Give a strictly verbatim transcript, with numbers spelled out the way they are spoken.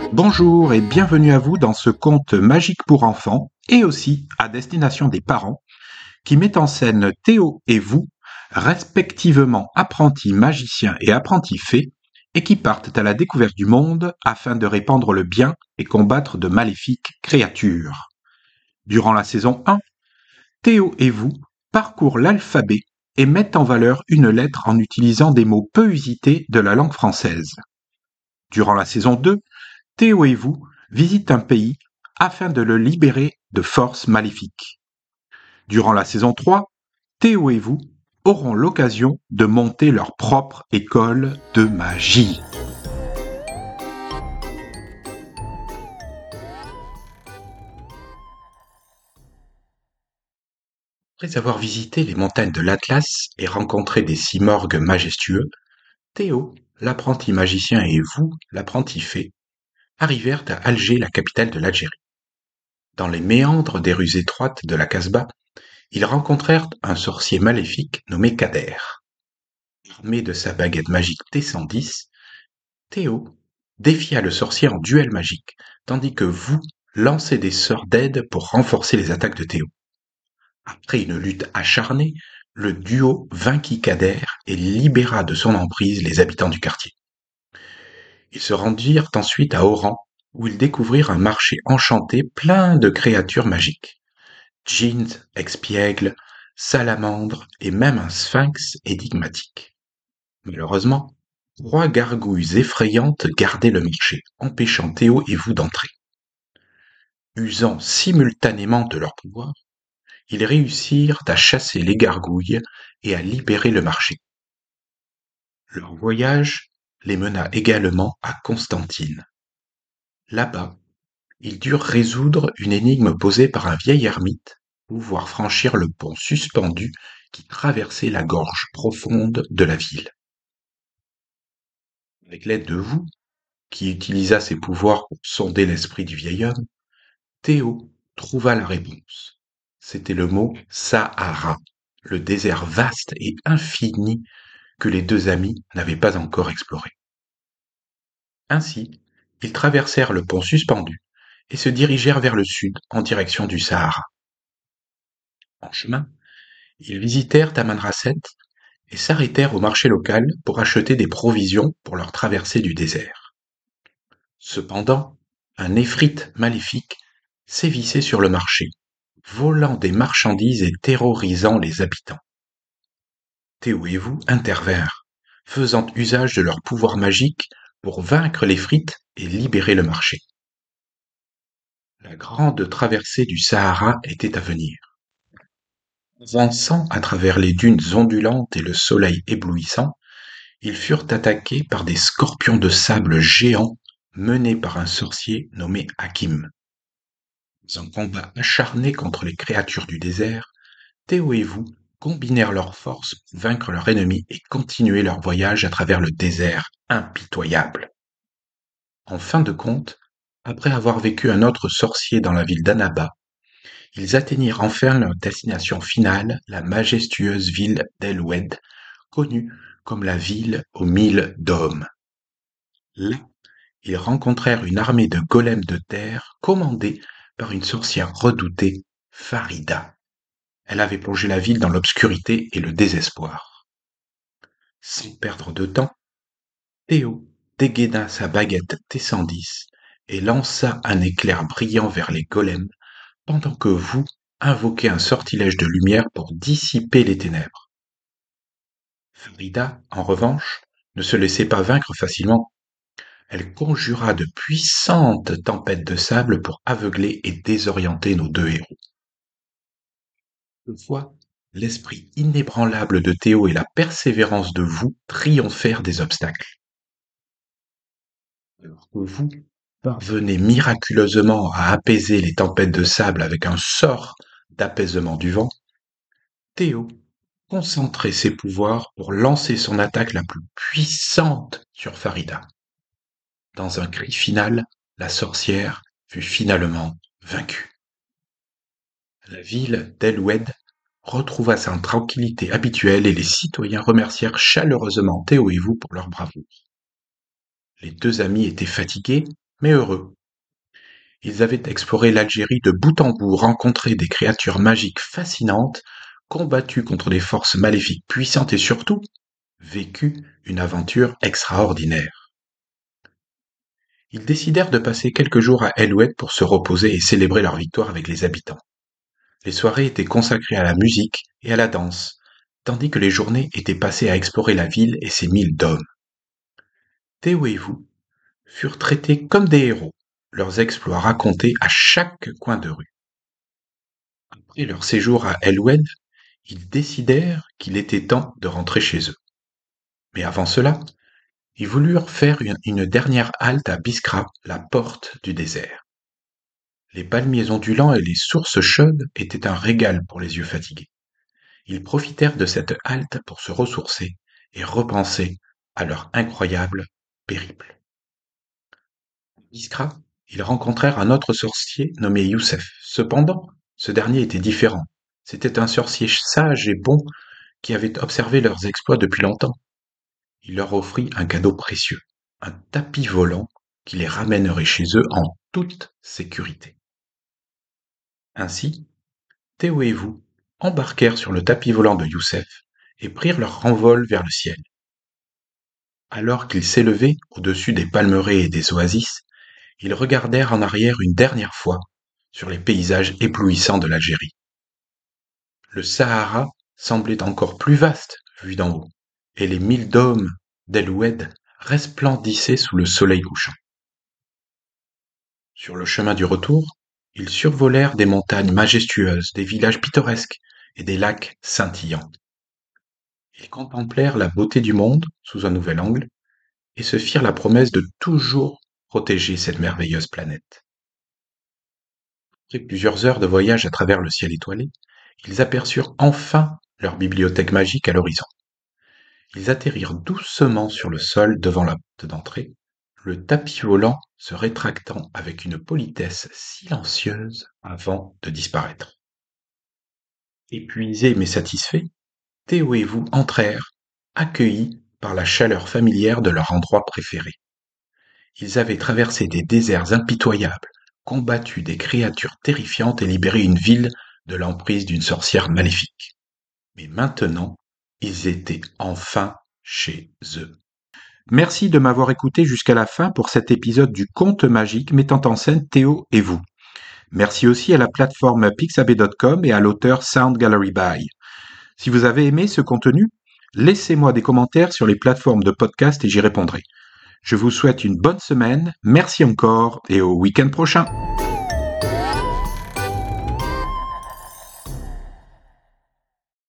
Bonjour et bienvenue à vous dans ce conte magique pour enfants et aussi à destination des parents qui met en scène Théo et vous, respectivement apprentis magiciens et apprentis fées, et qui partent à la découverte du monde afin de répandre le bien et combattre de maléfiques créatures. Durant la saison un, Théo et vous parcourent l'alphabet et mettent en valeur une lettre en utilisant des mots peu usités de la langue française. Durant la saison deux, Théo et vous visitent un pays afin de le libérer de forces maléfiques. Durant la saison trois, Théo et vous auront l'occasion de monter leur propre école de magie. Après avoir visité les montagnes de l'Atlas et rencontré des cimorgues majestueux, Théo, l'apprenti magicien et vous, l'apprenti fée, arrivèrent à Alger, la capitale de l'Algérie. Dans les méandres des rues étroites de la Casbah, ils rencontrèrent un sorcier maléfique nommé Kader. Armé de sa baguette magique T cent dix, Théo défia le sorcier en duel magique, tandis que vous lancez des sorts d'aide pour renforcer les attaques de Théo. Après une lutte acharnée, le duo vainquit Kader et libéra de son emprise les habitants du quartier. Ils se rendirent ensuite à Oran, où ils découvrirent un marché enchanté plein de créatures magiques. Djinns, expiègles, salamandres et même un sphinx énigmatique. Malheureusement, trois gargouilles effrayantes gardaient le marché, empêchant Théo et vous d'entrer. Usant simultanément de leur pouvoir, ils réussirent à chasser les gargouilles et à libérer le marché. Leur voyage les mena également à Constantine. Là-bas, ils durent résoudre une énigme posée par un vieil ermite, pouvoir franchir le pont suspendu qui traversait la gorge profonde de la ville. Avec l'aide de vous, qui utilisa ses pouvoirs pour sonder l'esprit du vieil homme, Théo trouva la réponse. C'était le mot Sahara, le désert vaste et infini que les deux amis n'avaient pas encore exploré. Ainsi, ils traversèrent le pont suspendu et se dirigèrent vers le sud en direction du Sahara. En chemin, ils visitèrent Tamanrasset et s'arrêtèrent au marché local pour acheter des provisions pour leur traversée du désert. Cependant, un Efrite maléfique sévissait sur le marché, volant des marchandises et terrorisant les habitants. Théo et vous intervinrent, faisant usage de leur pouvoir magique pour vaincre l'Efrite et libérer le marché. La grande traversée du Sahara était à venir. Avançant à travers les dunes ondulantes et le soleil éblouissant, ils furent attaqués par des scorpions de sable géants menés par un sorcier nommé Hakim. Dans un combat acharné contre les créatures du désert, Théo et vous combinèrent leurs forces pour vaincre leur ennemi et continuer leur voyage à travers le désert impitoyable. En fin de compte, après avoir vécu un autre sorcier dans la ville d'Annaba, ils atteignirent enfin leur destination finale, la majestueuse ville d'El-Oued, connue comme la ville aux mille dômes. Là, ils rencontrèrent une armée de golems de terre commandée par une sorcière redoutée, Farida. Elle avait plongé la ville dans l'obscurité et le désespoir. Sans perdre de temps, Théo dégaina sa baguette T cent dix et lança un éclair brillant vers les golems, pendant que vous invoquez un sortilège de lumière pour dissiper les ténèbres. Farida, en revanche, ne se laissait pas vaincre facilement. Elle conjura de puissantes tempêtes de sable pour aveugler et désorienter nos deux héros. Toutefois, l'esprit inébranlable de Théo et la persévérance de vous triomphèrent des obstacles. Alors que vous parvenez miraculeusement à apaiser les tempêtes de sable avec un sort d'apaisement du vent, Théo concentrait ses pouvoirs pour lancer son attaque la plus puissante sur Farida. Dans un cri final, la sorcière fut finalement vaincue. La ville d'El-Oued retrouva sa tranquillité habituelle et les citoyens remercièrent chaleureusement Théo et vous pour leur bravoure. Les deux amis étaient fatigués, mais heureux. Ils avaient exploré l'Algérie de bout en bout, rencontré des créatures magiques fascinantes, combattu contre des forces maléfiques puissantes et surtout vécu une aventure extraordinaire. Ils décidèrent de passer quelques jours à El Oued pour se reposer et célébrer leur victoire avec les habitants. Les soirées étaient consacrées à la musique et à la danse, tandis que les journées étaient passées à explorer la ville et ses milles d'hommes. Théo et vous furent traités comme des héros, leurs exploits racontés à chaque coin de rue. Après leur séjour à El Oued, ils décidèrent qu'il était temps de rentrer chez eux. Mais avant cela, ils voulurent faire une, une dernière halte à Biskra, la porte du désert. Les palmiers ondulants et les sources chaudes étaient un régal pour les yeux fatigués. Ils profitèrent de cette halte pour se ressourcer et repenser à leur incroyable périple. À Biskra, ils rencontrèrent un autre sorcier nommé Youssef. Cependant, ce dernier était différent. C'était un sorcier sage et bon qui avait observé leurs exploits depuis longtemps. Il leur offrit un cadeau précieux, un tapis volant qui les ramènerait chez eux en toute sécurité. Ainsi, Théo et vous embarquèrent sur le tapis volant de Youssef et prirent leur envol vers le ciel. Alors qu'ils s'élevaient au-dessus des palmeraies et des oasis, ils regardèrent en arrière une dernière fois sur les paysages éblouissants de l'Algérie. Le Sahara semblait encore plus vaste vu d'en haut, et les mille dômes d'El Oued resplendissaient sous le soleil couchant. Sur le chemin du retour, ils survolèrent des montagnes majestueuses, des villages pittoresques et des lacs scintillants. Ils contemplèrent la beauté du monde sous un nouvel angle et se firent la promesse de toujours protéger cette merveilleuse planète. Après plusieurs heures de voyage à travers le ciel étoilé, ils aperçurent enfin leur bibliothèque magique à l'horizon. Ils atterrirent doucement sur le sol devant la porte d'entrée, le tapis volant se rétractant avec une politesse silencieuse avant de disparaître. Épuisés mais satisfaits, Théo et vous entrèrent, accueillis par la chaleur familière de leur endroit préféré. Ils avaient traversé des déserts impitoyables, combattu des créatures terrifiantes et libéré une ville de l'emprise d'une sorcière maléfique. Mais maintenant, ils étaient enfin chez eux. Merci de m'avoir écouté jusqu'à la fin pour cet épisode du conte magique mettant en scène Théo et vous. Merci aussi à la plateforme pixabay point com et à l'auteur Sound Gallery By. Si vous avez aimé ce contenu, laissez-moi des commentaires sur les plateformes de podcast et j'y répondrai. Je vous souhaite une bonne semaine, merci encore et au week-end prochain.